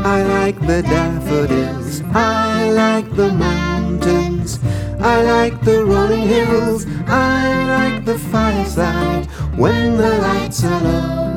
I like the daffodils, I like the mountains, I like the rolling hills, I like the fireside when the lights are low.